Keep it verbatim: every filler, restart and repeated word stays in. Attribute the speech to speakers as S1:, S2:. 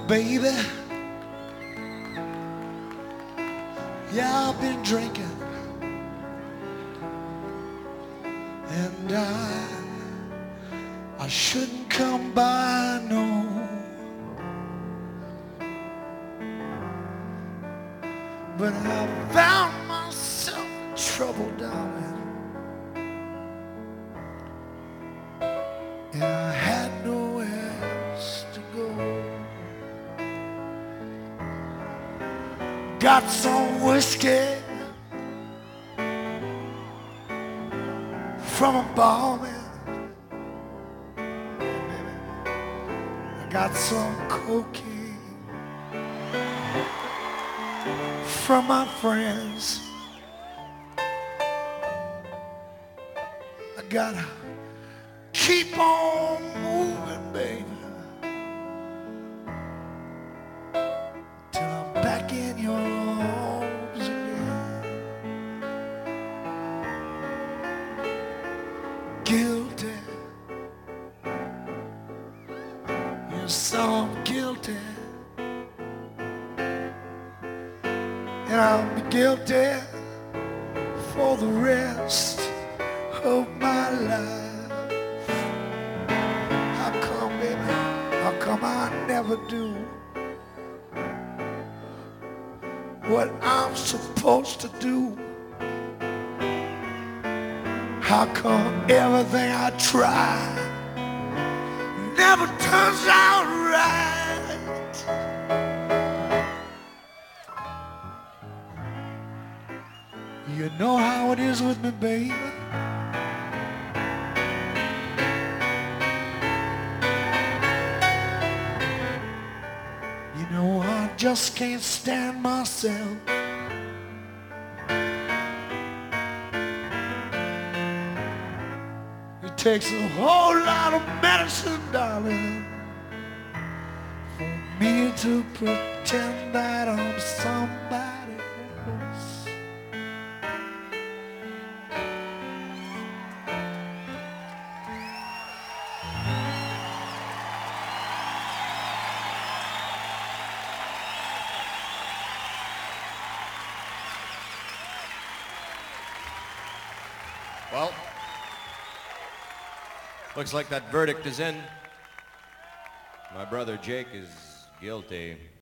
S1: Baby, yeah, I've been drinking, and I, I shouldn't come by, no. But I found myself in trouble, darling, and I had nowhere else to go. Got some whiskey from a barman, I got some cocaine from my friends. I gotta keep on moving, baby, till I'm back in your arms again. Guilty, yes, I'm guilty, and I'll be guilty for the rest of my life. How come, baby? How come I never do what I'm supposed to do? How come everything I try never turns out right? You know how it is with me, baby. You know I just can't stand myself. It takes a whole lot of medicine, darling, for me to pretend that I'm somebody else.
S2: Well, looks like that verdict is in. My brother Jake is guilty.